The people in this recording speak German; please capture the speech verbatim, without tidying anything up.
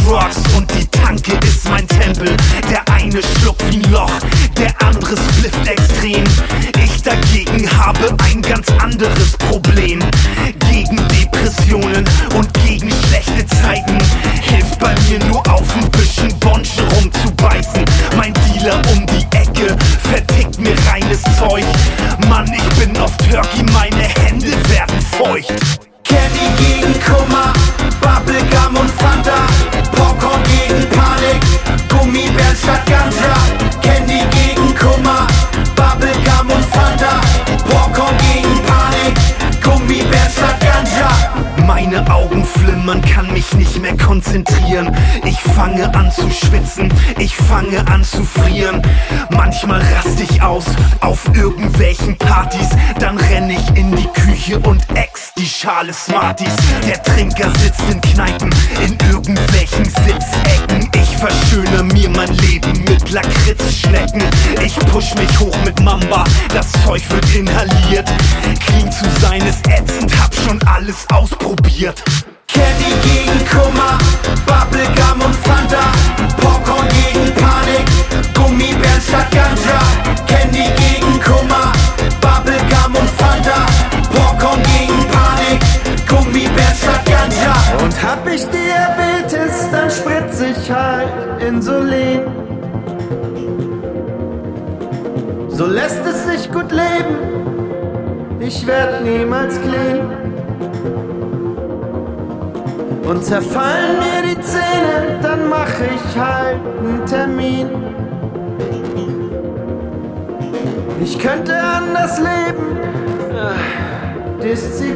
Drugs und die Tanke ist mein Tempel. Der eine schluckt wie ein Loch, der andere splifft extrem. Ich dagegen habe ein ganz anderes Problem. Gegen Depressionen und gegen schlechte Zeiten hilft bei mir nur auf ein bisschen Bonsche rumzubeißen. Mein Dealer um die Ecke vertickt mir reines Zeug. Mann, ich bin auf Turkey, meine Hände werden feucht. Candy gegen Kummer, Bubblegum und Fanta, Popcorn gegen Panik, Gummibären statt Ganja. Candy gegen Kummer, Bubblegum und Fanta, Popcorn gegen Panik, Gummibären statt Ganja. Meine Augen flimmern, kann mich nicht mehr konzentrieren. Ich fange an zu schwitzen, ich fange an zu frieren. Manchmal raste ich aus auf irgendwelchen Partys. Dann renn ich in die Küche und ex die Schale Smarties. Der Trinker sitzt in Kneipen, in irgendwelchen Sitzecken. Ich verschöne mir mein Leben mit Lakritzschnecken. Ich push mich hoch mit Mamba, das Zeug wird inhaliert. Clean zu sein ist ätzend, hab schon alles ausprobiert. Candy gegen Kummer, Bubblegum und Fanta, Popcorn gegen Panik, Gummibären statt Ganja. Candy gegen Kummer, Bubblegum und Fanta, Popcorn gegen Panik, Gummibären statt Ganja. Und hab ich Diabetes, dann spritz ich halt Insulin. So lässt es sich gut leben, ich werd niemals clean. Und zerfallen mir die Zähne, dann mach ich halt einen Termin. Ich könnte anders leben, Disziplin.